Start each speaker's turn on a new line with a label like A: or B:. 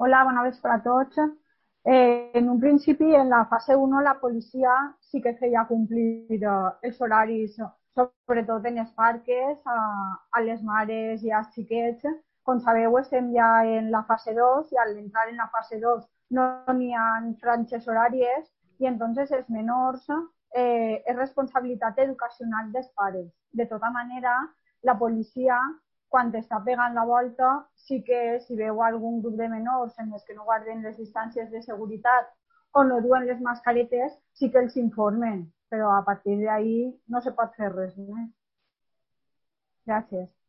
A: Hola, bona vespre a tots. En un principi, en la fase 1, la policia sí que feia complir els horaris, sobretot en els parques, a les mares i als xiquets. Com sabeu, estem ja en la fase 2 i al entrar en la fase 2 no n'hi ha franges horàries i entonces els menors és responsabilitat educacional dels pares. De tota manera, la policia quan està pegant la volta, sí que si veu algun grup de menors en els que no guarden les distàncies de seguretat o no duen les mascaretes, sí que els informen, però a partir d'ahí no se pot fer res més. Gràcies.